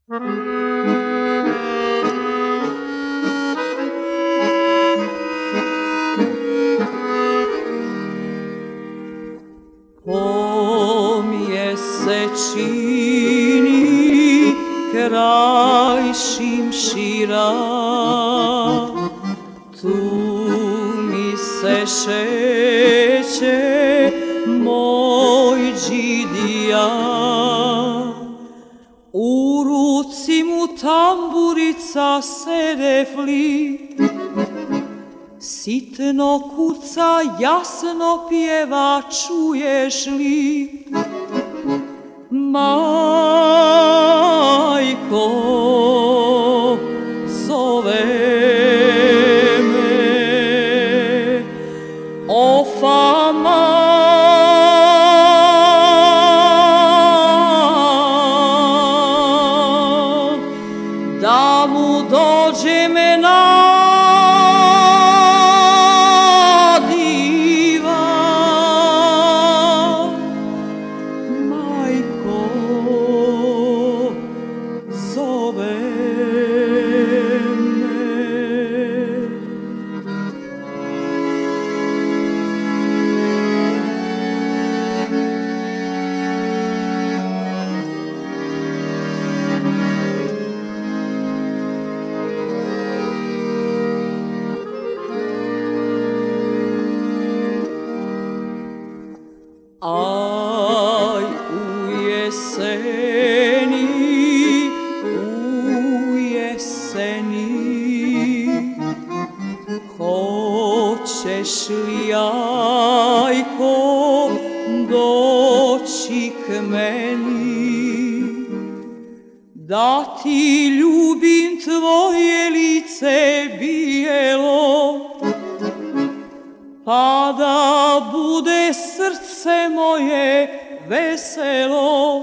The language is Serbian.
Se čini kraj Šimšira, tu mi se šeće moj džidija, u ruci mu tamburica se refli, sitno kuca, jasno pjeva, čuješ li? Majko, zove me, o fama, da mu dođe me na aj u jeseni, hoćeš li, jajko, doći k meni, da ti ljubim tvoje lice bijelo, pa da bude srce moje veselo.